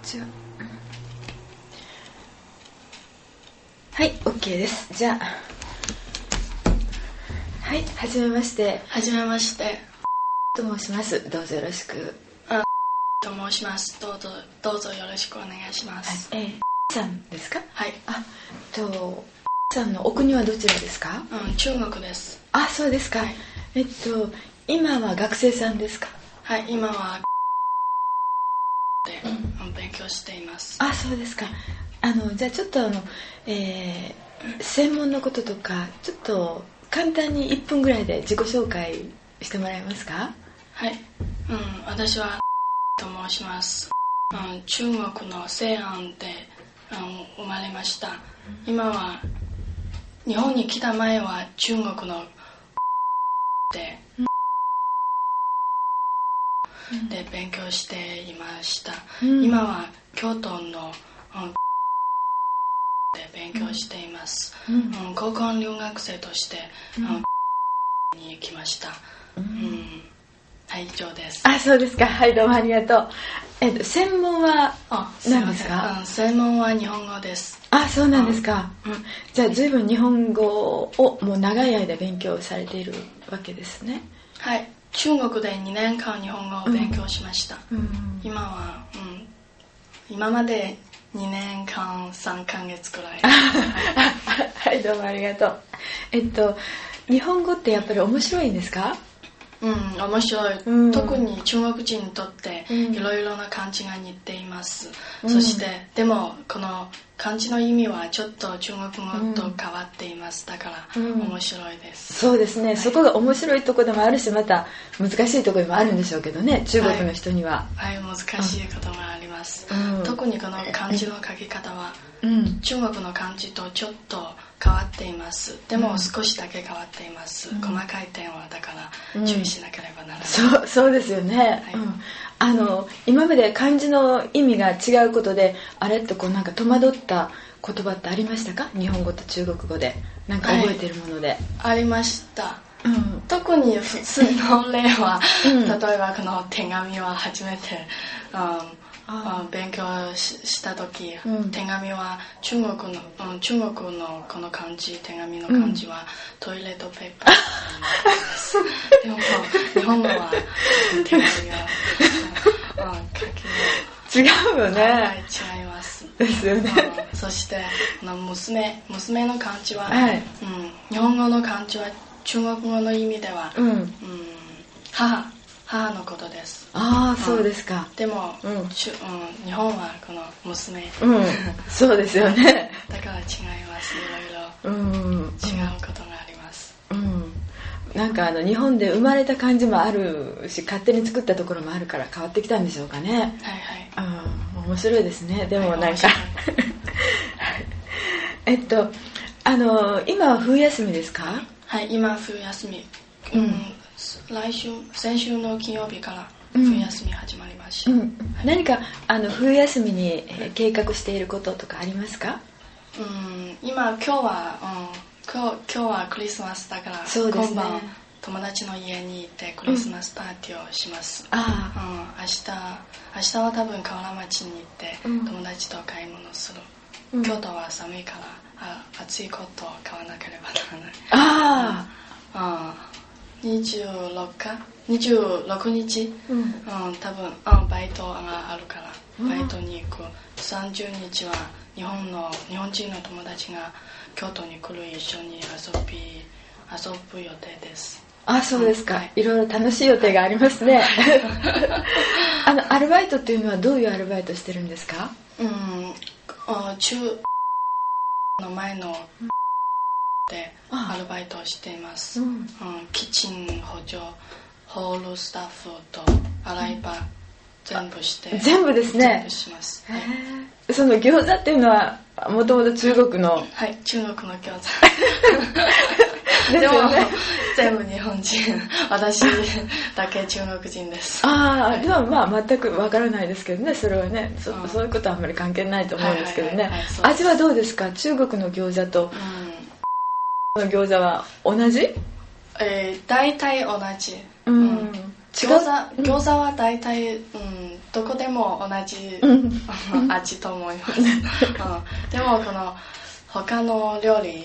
ちは。はい、OK です。じゃあ、はい、はじめまして。 はじめまして。 と申します。どうぞよろしく。 と申します。どうぞよろしくお願いします。 さんですか？ はい。 さんのお国はどちらですか？ 中国です。 あ、そうですか。はい、今は学生さんですか？ はい、今は勉強しています。 あ、そうですか。じゃあちょっと専門のこととかちょっと簡単に1分ぐらいで自己紹介してもらえますか？ はい、私はと申します。中国の西安で、生まれました。今は日本に来た前は中国ので勉強していました。今は京都ので勉強しています。交換留学生としてに来ました。はい、以上です。 あ、そうですか。はい、どうもありがとう。専門は何ですか？ 専門は日本語です。 あ、そうなんですか。じゃあ随分日本語をもう長い間勉強されているわけですね。 はい、中国で2年間日本語を勉強しました。今まで2年間3ヶ月くらい。 はい、どうもありがとう。日本語ってやっぱり面白いんですか？ 面白い。特に中国人にとっていろいろな漢字が似ています。そしてでもこの漢字の意味はちょっと中国語と変わっています。だから面白いです。 そうですね、はい、そこが面白いところでもあるし、また難しいところでもあるんでしょうけどね、中国の人には。 はい、難しいことがあります。特にこの漢字の書き方は中国の漢字とちょっと変わっています。でも少しだけ変わっています。細かい点はだから注意しなければならない。 そうですよね。はい、今まで漢字の意味が違うことであれとなんか戸惑った言葉ってありましたか？日本語と中国語でなんか覚えてるもので。 ありました。特に普通の例は、例えばこの手紙は初めて勉強した時、手紙は中国のこの漢字、手紙の漢字はトイレットペーパーです。でも日本語は手紙は書き違うよね。 はい、違います。 ですよね。 そして娘の漢字は、日本語の漢字は中国語の意味では、母のことです。 ああ、そうですか。 でも、日本はこの娘。 そうですよね。 だから違います。いろいろ違うことがあります。 なんか日本で生まれた漢字もあるし、勝手に作ったところもあるから変わってきたんでしょうかね。 はいはい。 面白いですね。でもなんか、今は冬休みですか？ はい、今冬休み。先週の金曜日から冬休み始まりました。 何か冬休みに計画していることとかありますか？ 今日はクリスマスだから、今晩友達の家に行ってクリスマスパーティーをします。明日は多分河原町に行って友達と買い物する。京都は寒いから暑いコートを買わなければならない。26日、多分バイトがあるからバイトに行く。30日は日本人の友達が京都に来る。一緒に遊ぶ予定です。 あ、そうですか。いろいろ楽しい予定がありますね。アルバイトっていうのはどういうアルバイトしてるんですか？ 中の前のでアルバイトをしています。キッチン補助、ホールスタッフと洗い場全部して。 全部ですね。 全部します。 その餃子っていうのはもともと中国の。 はい、中国の餃子。 ですよね。 全部日本人。私だけ中国人です。 でも全くわからないですけどね、それはね、そういうことはあんまり関係ないと思うんですけどね。味はどうですか？中国の餃子との餃子は同じ？ 大体同じ。餃子は大体、 どこでも同じ、味と思います、でもこの他の料理、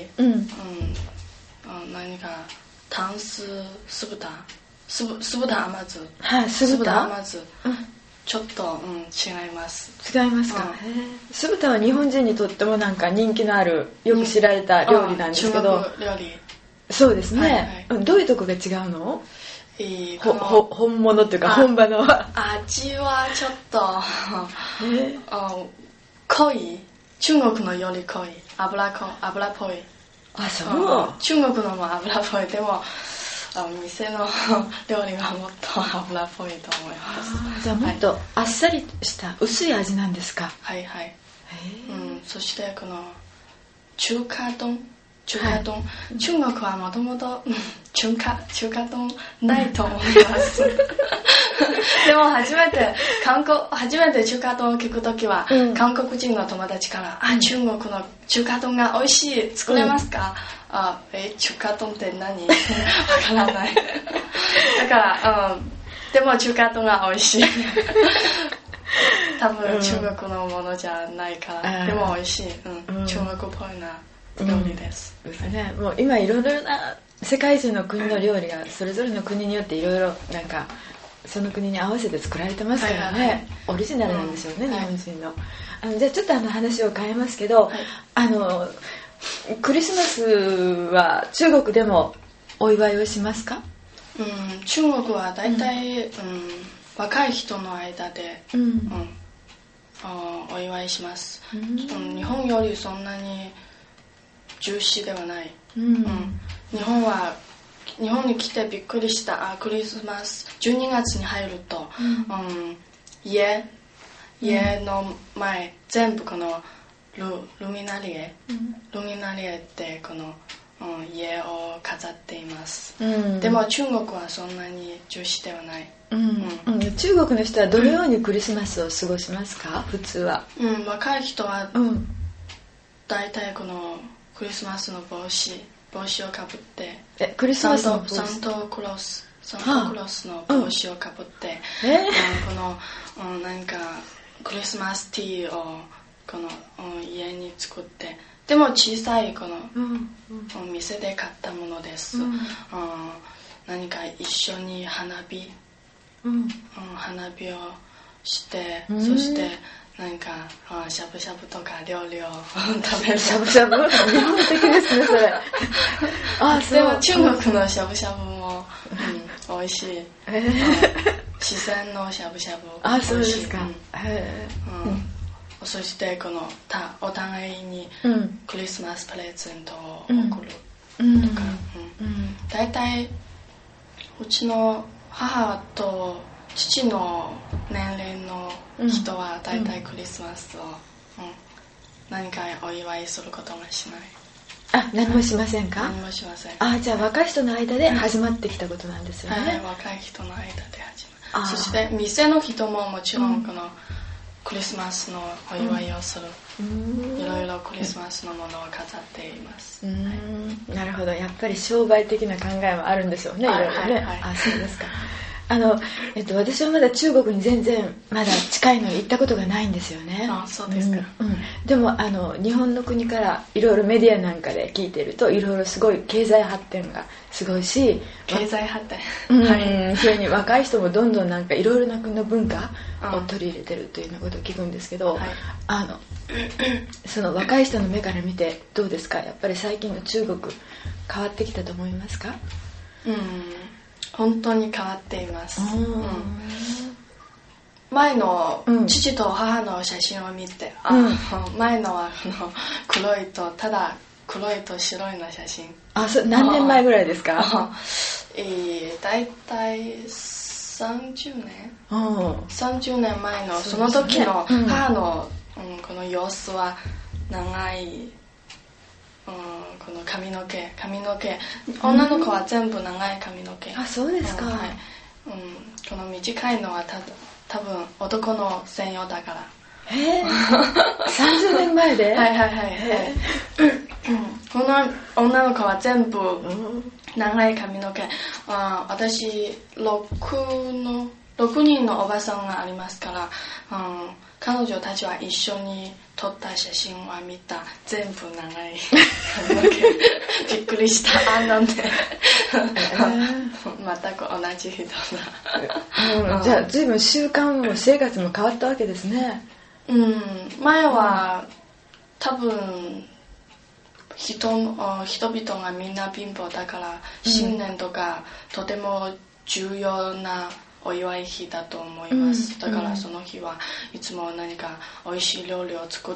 何かタンス酢豚甘酢、酢豚甘酢、ちょっと、違います。 違いますか。酢豚は日本人にとってもなんか人気のあるよく知られた料理なんですけど、 中国料理。 そうですね、どういうとこが違うの？本物っていうか本場の味はちょっと濃い。中国のより濃い。油っぽい。 あ、そう。 中国のも油っぽい。でも店の料理はもっと油っぽいと思います。 じゃあもっとあっさりした薄い味なんですか？ はいはい。そしてこの中華丼、中国はもともと中華丼ないと思いますでも初めて中華丼を聞くときは、韓国人の友達から中国の中華丼が美味しい、作れますか？中華丼って何？わからないだから、でも中華丼が美味しい多分中国のものじゃないから、でも美味しい、中国っぽいな料理です、 もう今いろいろな世界中の国の料理がそれぞれの国によっていろいろなんかその国に合わせて作られてますからね、オリジナルなんですよね、日本人の。じゃあちょっと話を変えますけど、クリスマスは中国でもお祝いをしますか？ 中国はだいたい若い人の間で、お祝いします、日本よりそんなに重視ではない、日本に来てびっくりしたクリスマス12月に入ると、家の前全部このルミナリエってこの、家を飾っています、でも中国はそんなに重視ではない、 中国の人はどのようにクリスマスを過ごしますか？普通は、 若い人はだいたいこのクリスマスの帽子をかぶって、 クリスマスの帽子、 サンタクロースの帽子をかぶって、この、何かクリスマスティーをこの、家に作って、でも小さいこの、店で買ったものです、何か一緒に花火をして、そしてなんかしゃぶしゃぶとか料理を食べる。 しゃぶしゃぶ日本的ですねそれでも中国のしゃぶしゃぶも、美味しい、自然のしゃぶしゃぶそうですか、 そしてこのお互いにクリスマスプレゼントを送るとか、だいたいうちの母と父の年齢の人はだいたいクリスマスを、何かお祝いすることがしない。 何もしませんか？ 何もしません。 じゃあ若い人の間で始まってきたことなんですよね。 若い人の間で始まる。そして店の人ももちろんこのクリスマスのお祝いをする、いろいろクリスマスのものを飾っています、 なるほど、やっぱり商売的な考えもあるんでしょうね、いろいろね。そうですか。私はまだ中国に全然まだ近いのに行ったことがないんですよね。 そうですか。 でも日本の国からいろいろメディアなんかで聞いてるといろいろすごい経済発展がすごいし、 経済発展、 それに若い人もどんどんなんかいろいろな国の文化を取り入れてるというようなことを聞くんですけど、その若い人の目から見てどうですか？やっぱり最近の中国変わってきたと思いますか？ 本当に変わっています、前の父と母の写真を見て、前のはただ黒いと白いの写真。 何年前ぐらいですか？ だいたい30年前のその時の母の、この様子は長い、この髪の毛、女の子は全部長い髪の毛。 そうですか。 この短いのは多分男の専用だから。 30年前で？ この女の子は全部長い髪の毛。私6の 6人のおばさんがありますから、彼女たちは一緒に撮った写真は見た。全部長いびっくりしたなんて全く同じ人だ、じゃあ随分習慣も生活も変わったわけですね。 前は多分人々がみんな貧乏だから新年とかとても重要なお祝い日だと思います、だからその日はいつも何かおいしい料理を作って、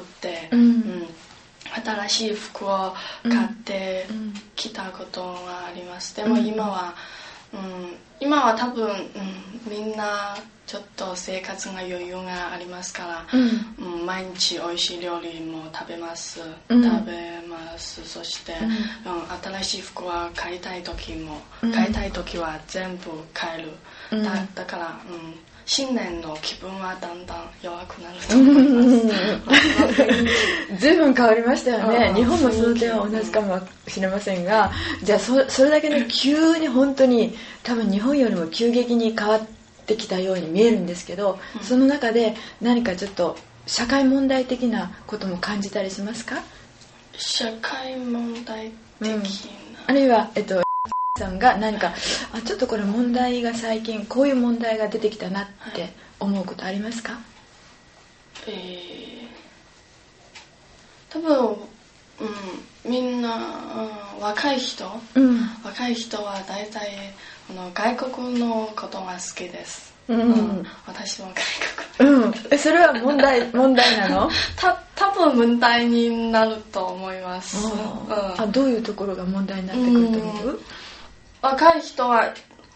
新しい服を買ってきたことがあります。でも今は多分、みんなちょっと生活が余裕がありますから、毎日おいしい料理も食べます、そして、新しい服は買いたい時は全部買える、だから、新年の気分はだんだん弱くなると思います随分変わりましたよね。日本もその点は同じかもしれませんが、じゃあ それだけね急に本当に多分日本よりも急激に変わってきたように見えるんですけど、その中で何かちょっと社会問題的なことも感じたりしますか？ 社会問題的な、 あるいはさんが何かちょっとこれ問題が最近こういう問題が出てきたなって思うことありますか？ 多分、みんな、若い人は大体外国のことが好きです、私も外国、それは問題なの？ 多分問題になると思います、 どういうところが問題になってくると思う？ 若い人は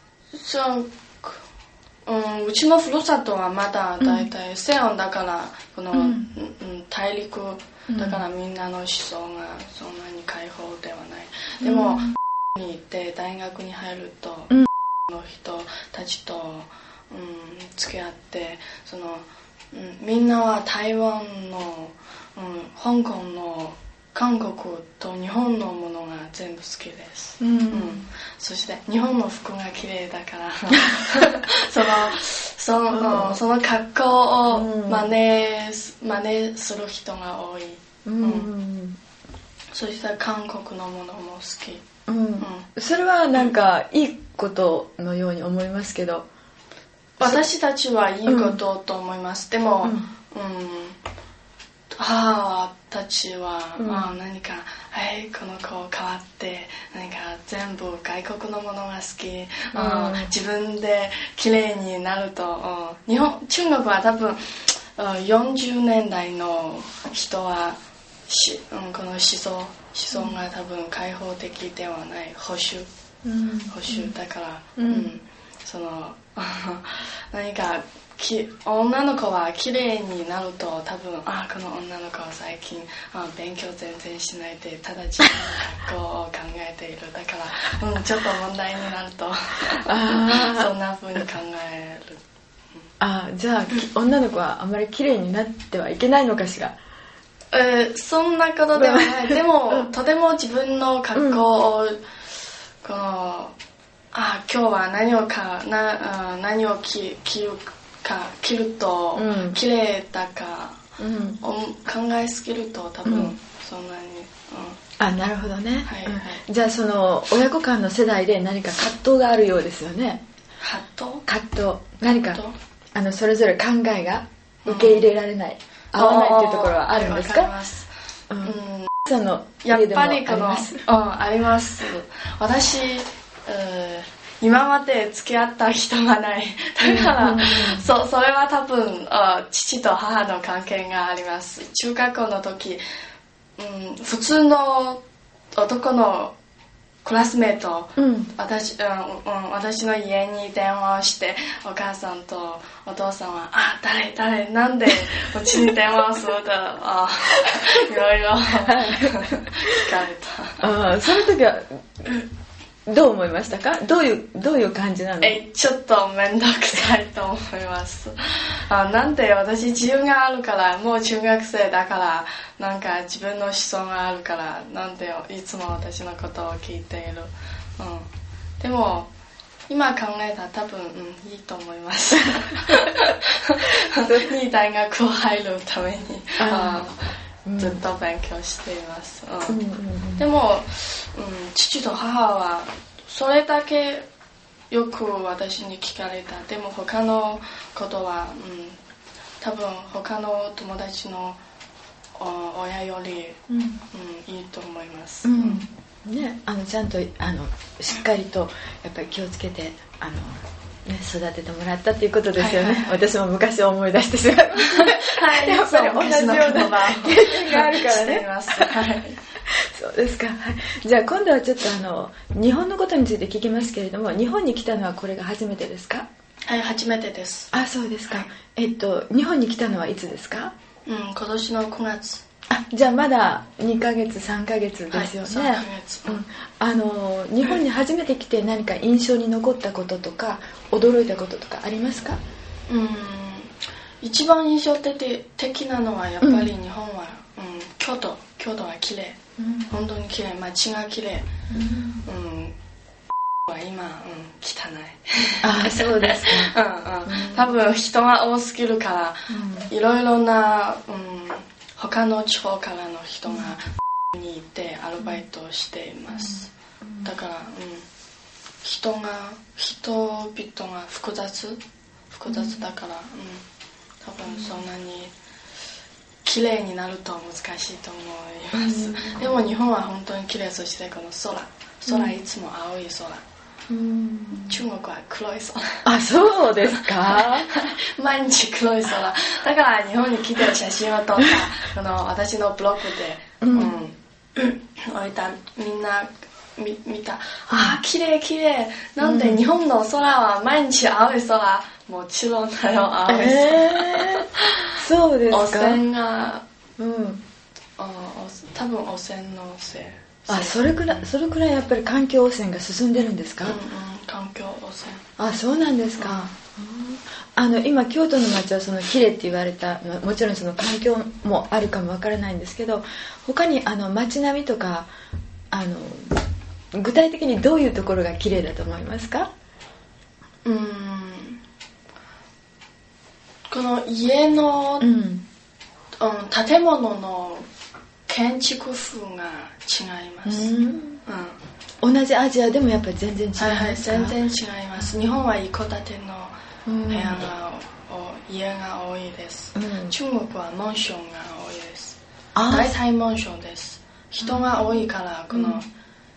うちのふるさとはまだだいたい西安だから大陸だからみんなの思想がそんなに開放ではない、でもに行って大学に入るとの人たちと付き合ってみんなは台湾の、香港の韓国と日本のものが全部好きです、そして日本の服が綺麗だからその格好を真似する人が多い、そして韓国のものも好き、 それはなんかいいことのように思いますけど、 私たちはいいことと思います、でも、母たちは、何かこの子変わって何か全部外国のものが好き、自分で綺麗になると、中国は多分40年代の人はこの思想が多分開放的ではない、保守だから、何か女の子は綺麗になると多分この女の子は最近勉強全然しないでただ自分の学校を考えている、だから、ちょっと問題になるとそんな風に考える。 じゃあ女の子はあまり綺麗になってはいけないのかしら？ そんなことではないでもとても自分の格好を今日は何を着ると綺麗だか、考えすぎると多分そんなに、 なるほどね、じゃあその親子間の世代で何か葛藤があるようですよね。葛藤何かそれぞれ考えが受け入れられない、合わないっていうところはあるんですか？ やっぱりあります。私今まで付き合った人がない。だから、それは多分父と母の関係があります。中学校の時、普通の男のクラスメート、私の家に電話をしてお母さんとお父さんは誰なんでうちに電話をするといろいろ聞かれた。 その時はどう思いましたか？どういう感じなの？ ちょっと面倒くさいと思います。なんで私自由があるから、もう中学生だから、なんか自分の思想があるから、なんでいつも私のことを聞いている。でも今考えたら多分、いいと思いますいい大学を入るためにずっと勉強しています、でも、父と母はそれだけよく私に聞かれた。でも他のことは、多分他の友達の親より、いいと思います、 ね、ちゃんとしっかりとやっぱり気をつけて育ててもらったということですよね、私も昔を思い出してしまうやっぱり同じような経験があるからねそうですか、じゃあ今度はちょっと日本のことについて聞きますけれども、日本に来たのはこれが初めてですか？ はい、初めてです。 あ、そうですか、日本に来たのはいつですか？ 今年の9月。 じゃあまだ2ヶ月3ヶ月ですよね、 3ヶ月、 日本に初めて来て何か印象に残ったこととか驚いたこととかありますか？ 一番印象的なのはやっぱり日本は、京都は綺麗、本当に綺麗、街が綺麗、は今、汚い。 そうですか。多分人が多すぎるから、いろいろな、他の地方からの人がにいてアルバイトをしています。だから、人々が複雑だから、多分そんなに綺麗になると難しいと思います。でも日本は本当に綺麗、そしてこの空いつも青い空。中国は黒い空。 そうですか毎日黒い空だから日本に来て写真を撮った私のブログで、置いた。みんな見た。綺麗。なんで日本の空は毎日青い空。もちろんだよ、青い空。 そうですか。 汚染が、多分汚染のせい。 それくらいやっぱり環境汚染が進んでるんですか？ 環境汚染。 そうなんですか。今京都の街はその綺麗って言われた、もちろんその環境もあるかもわからないんですけど、他に街並みとか具体的にどういうところが綺麗だと思いますか？ この家の、建物の建築風が違います。 同じアジアでもやっぱり全然違いますか？ 全然違います。日本は一戸建ての部屋家が多いです。中国はマンションが多いです。大体マンションです。人が多いからこの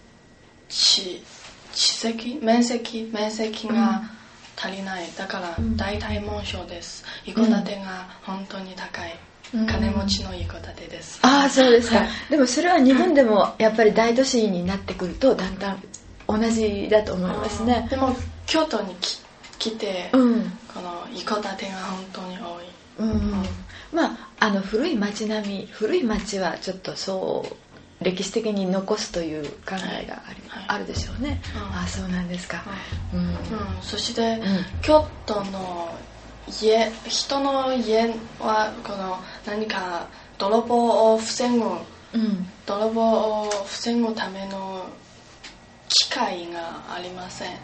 面積が足りない。だから大体マンションです。一戸建てが本当に高い。金持ちの一戸建てです。 そうですか。でもそれは日本でもやっぱり大都市になってくるとだんだん同じだと思いますね。 でも京都に来て、この一戸建てが本当に多い。 古い街はちょっとそう歴史的に残すという考えがあるでしょうね。そうなんですか。 そして、京都の人の家はこの何か泥棒を防ぐための機械がありません。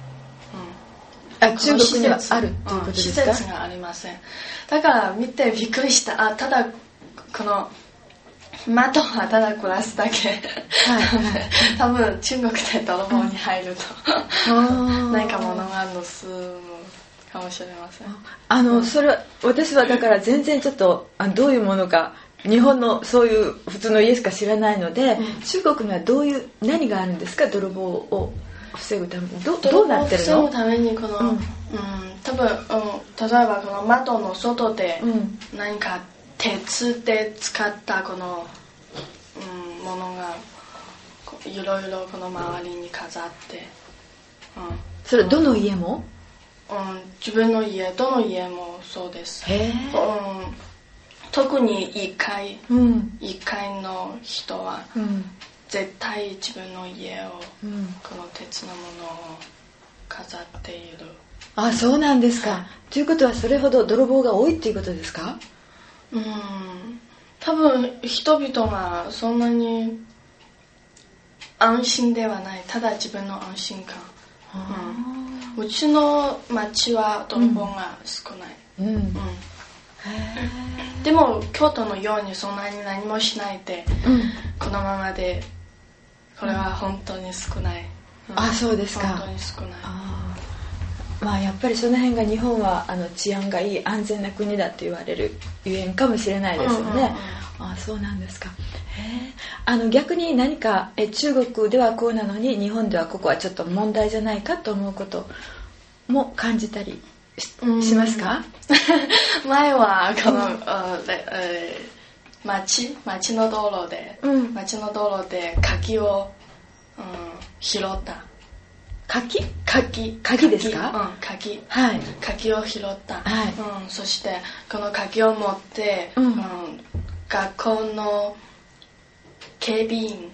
中国にはあるっていうことですか？ 施設がありません。だから見てびっくりした。ただこの窓はただグラスだけ。多分中国で泥棒に入ると何か物が盗むかもしれません。 それは私はだから全然ちょっとどういうものか日本のそういう普通の家しか知らないので、中国には何があるんですか？泥棒を防ぐためにどうなってるの？ 防ぐためにこの、多分、例えばこの窓の外で何か鉄で使ったこの、ものがいろいろこの周りに飾って、 それどの家も？ 自分の家どの家もそうです。特に1階の人は、絶対自分の家を、この鉄のものを飾っている。 そうなんですか。ということはそれほど泥棒が多いっていうことですか？ 多分人々がそんなに安心ではない。ただ自分の安心感。 うちの町は泥棒が少ない、でも京都のようにそんなに何もしないで、このままでこれは本当に少ない、 そうですか。 本当に少ない。 やっぱりその辺が日本は治安がいい安全な国だと言われるゆえんかもしれないですよね。そうなんですか。逆に何か中国ではこうなのに日本ではここはちょっと問題じゃないかと思うことも感じたり しますか？ 前はこの、町の道路で柿を、拾った。柿ですか？柿を拾った、そしてこの柿を持って、学校の警備員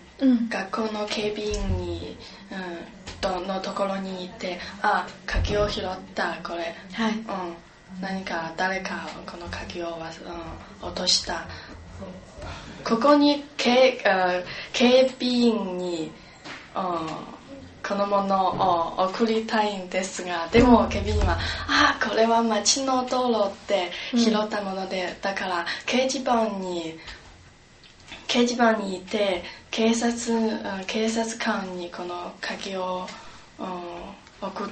に、のところに行って、柿を拾ったこれ、何か誰かこの柿を、落とした、ここに警備員に、このものを送りたいんですが、でも警備員はこれは町の道路で拾ったもので、だから掲示板にいて警察官にこの鍵を、送って、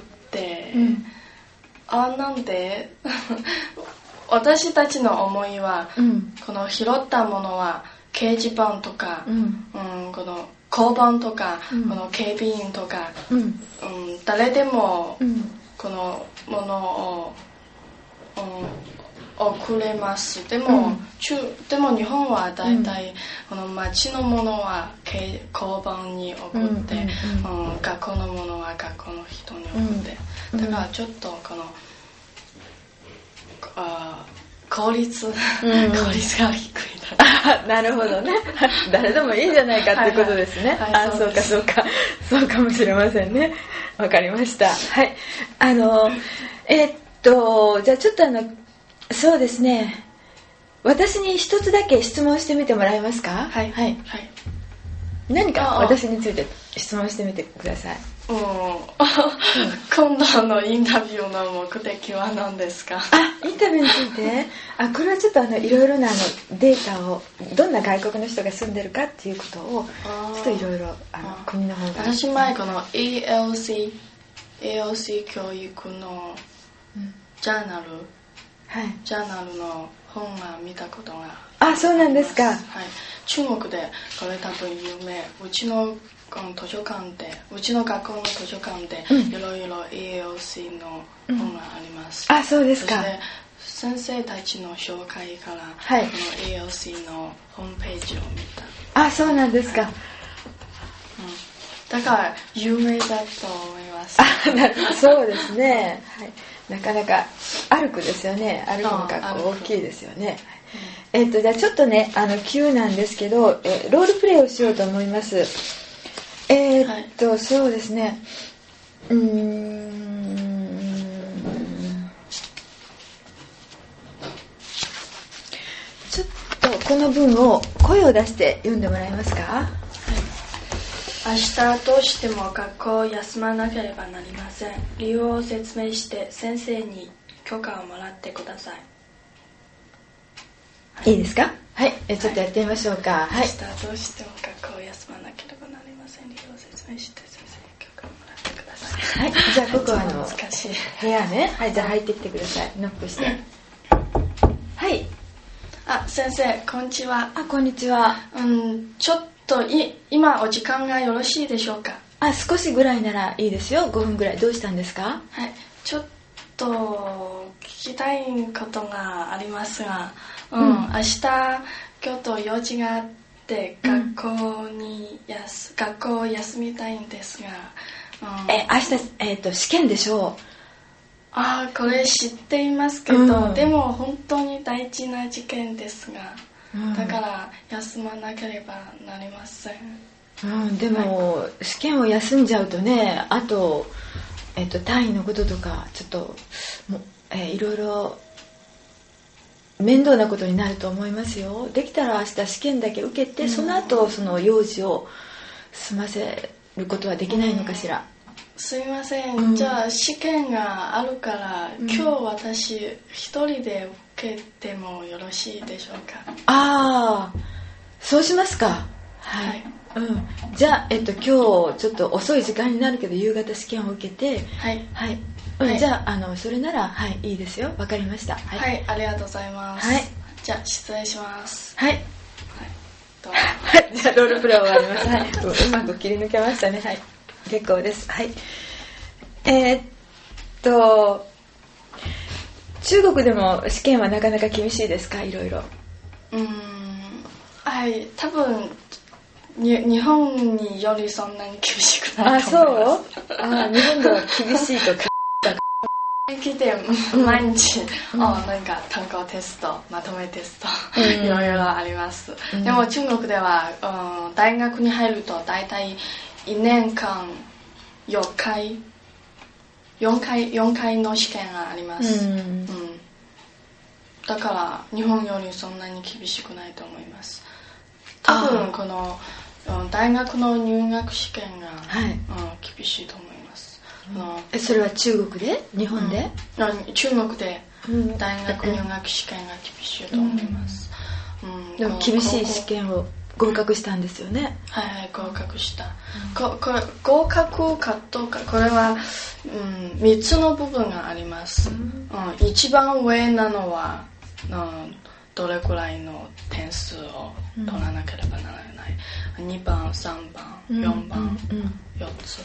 なんで私たちの思いは、この拾ったものは掲示板とか、この交番とか、この警備員とか、誰でも、このものを、送れます。でも日本はだいたいこの町のものは交番に送って、学校のものは学校の人に送って、だからちょっとこの効率が低い。 なるほどね。誰でもいいんじゃないかってことですね。そうかもしれませんね。わかりました。はい。じゃあちょっとそうですね。私に一つだけ質問してみてもらえますか？はい。何か私について質問してみてください。 今度のインタビューの目的は何ですか？ インタビューについてこれはちょっといろいろなデータを、どんな外国の人が住んでるかっていうことをちょっといろいろ国の方が、 私前この ALC 教育のジャーナルの本が見たことがそうなんですか。 中国でこれ多分有名。うちの図書館で、うちの学校の図書館でいろいろ ALC の本があります。 そうですか。 そして先生たちの紹介から、この ALC のホームページを見た。 そうなんですか。 だから有名だと思います。 そうですね。なかなか歩くですよね。歩くの学校大きいですよね。じゃあちょっとね急なんですけど、ロールプレイをしようと思います。そうですね。ちょっとこの文を声を出して読んでもらえますか？ 明日どうしても学校を休まなければなりません。理由を説明して先生に許可をもらってください。 いいですか？ちょっとやってみましょうか。 明日どうしても学校を休まなければなりません。理由を説明して先生に許可をもらってください。 じゃあここは難しい部屋ね。じゃあ入ってきてください。ノックして。 先生こんにちは。 こんにちは。 ちょっと今お時間がよろしいでしょうか？ 少しぐらいならいいですよ。5分ぐらい。どうしたんですか？ ちょっと聞きたいことがありますが、明日京都用事があって学校を休みたいんですが、 明日、試験でしょう。 これ知っていますけど、でも本当に大事な事件ですが、だから休まなければなりません。 でも、試験を休んじゃうとね、あと、単位のこととかちょっといろいろ面倒なことになると思いますよ。できたら明日試験だけ受けて、その後その用事を済ませることはできないのかしら。 すいません、じゃあ試験があるから、今日私一人で受けてもよろしいでしょうか？ ああ、そうしますか。はい、じゃあ、今日ちょっと遅い時間になるけど夕方試験を受けて、じゃあ、それなら、いいですよ。わかりました。 はい、ありがとうございます。じゃあ失礼します。 はい、じゃあロールプレイ終わります。うまく切り抜けましたね。結構です。中国でも試験はなかなか厳しいですか？いろいろ。 多分日本によりそんなに厳しくないと思います。 日本では厳しいとか来て毎日、なんか単語テスト、まとめテスト、いろいろあります。でも中国では、大学に入ると大体1年間4回の試験があります。だから日本よりそんなに厳しくないと思います。多分この大学の入学試験が、厳しいと思います。 それは中国で？日本で？ 中国で大学入学試験が厳しいと思います。 でも厳しい試験を合格したんですよね。 合格した。合格かどうか、これは、3つの部分があります。一番上なのはどれくらいの点数を取らなければならない。2番、3番、4番、4つ。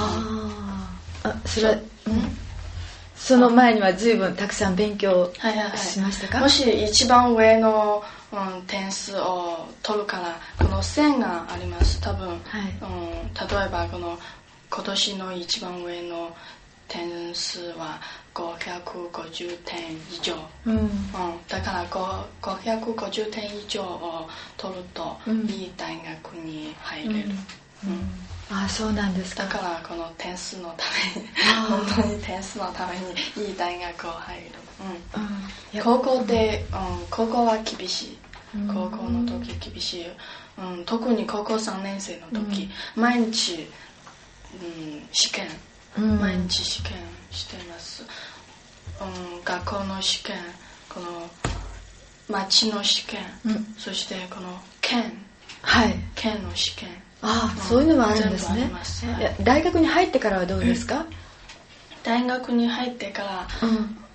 それは、その前には随分たくさん勉強しましたか？ もし一番上の、点数を取るからこの線があります。多分、例えば今年の一番上の点数は550点以上、だから550点以上を取ると、いい大学に入れる。 そうなんですか。 だからこの点数のために本当に点数のためにいい大学を入る。高校は厳しい。高校の時厳しい。特に高校3年生の時、毎日、試験しています。学校の試験、この町の試験、そしてこの県の試験。 そういうのもあるんですね。大学に入ってからはどうですか？ 大学に入ってから、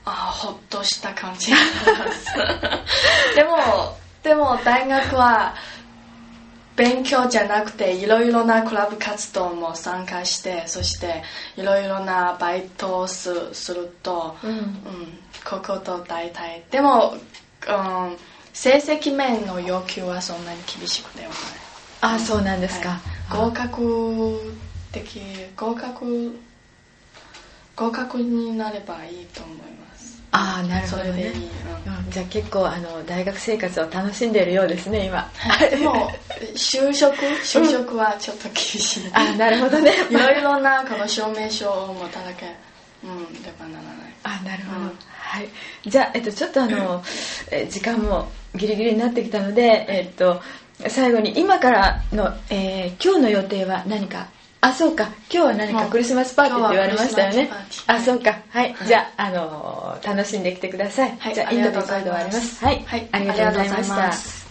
ほっとした感じがあります。でも大学は勉強じゃなくていろいろなクラブ活動も参加して、そしていろいろなバイトをすると、ここと大体でも、成績面の要求はそんなに厳しくではない。 そうなんですか。 合格になればいいと思います。 なるほどね。それでいい。じゃあ結構大学生活を楽しんでいるようですね今。 でも就職はちょっと厳しい。 なるほどね。 いろいろなこの証明書を持たなきゃればならない。 なるほど。じゃあちょっと時間もギリギリになってきたので、最後に今からの、今日の予定は何か？そうか、今日は何かクリスマスパーティーって言われましたよね。そうか。じゃあ楽しんできてください。じゃあインタビューカードはあります。ありがとうございました。